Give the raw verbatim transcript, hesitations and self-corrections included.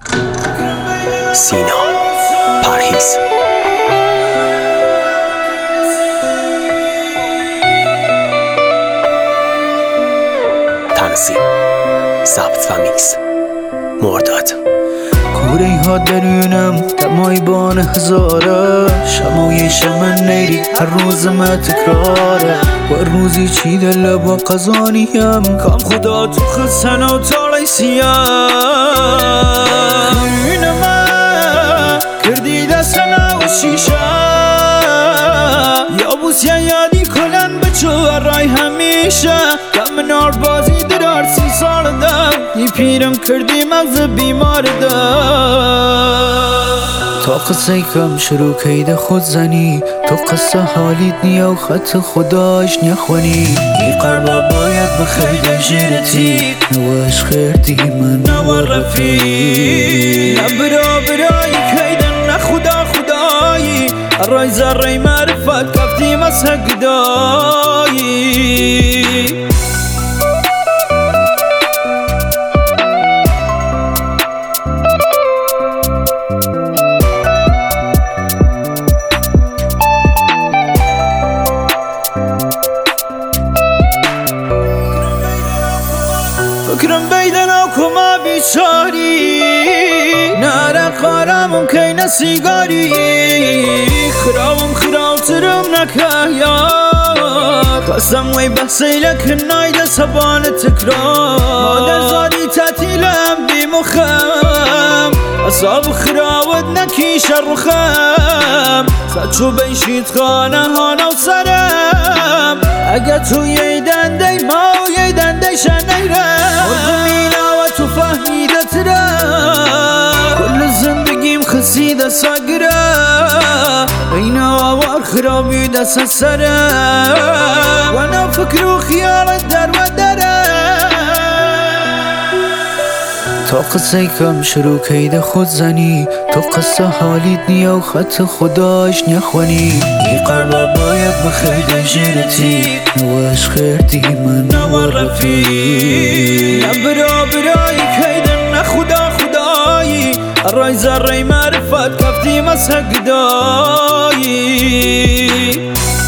سینا پرهیز تنظیم ضبط و میکس مرداد. کوره ها درونم دمای بان هزاره، شمایش من نیری هر روز ما تکراره. و روزی چی دل با قزانیم کام خدا تو خسن و تالی سیاه. خیرین من کردی دستنا و شیشه یا بوسیا یادی کلن بچو رای همیشه. دم نار بازی درار سی سال دم یه پیرم کردی مغز بیمار دم. تا قصه کم شروع کید خود زنی تو قصه حالیت نیا و خط خداش نخونی. ای قربا باید بخیر جیرتی نواش خیرتی من نوا رفی. نبرا برای کیدن نخدا خدایی رای زرای معرفت کفتی مسح گدایی. فکرم بیدن و کما بیچاری ناره خارمم که نسیگاری. خراوم خراوترم نکهیاد قسم وی بحثی لکن نایده سبان تکرار. مادر زادی تعطیلم بی مخم اصاب خراود نکیش رخم. سچو بیشید خانه هانا و سرم اگه تو یه دنده ما و یه دنده شنیرم. زمینا و تو فهمیده ترم کل زندگیم خسیده ساگره. اینا آوار خرابی دست سرم و انا فکر و خیالت در و درم. تا قصه کم شروع کید خود زنی تو قصه حالیت نیا و خط خداش نخونی. ای قربا باید بخیر جیرتی نواش خیرتی من نوا رفی. نبرا برای کیدن نخدا خدایی رای زرای معرفت کفتی مسح گدایی.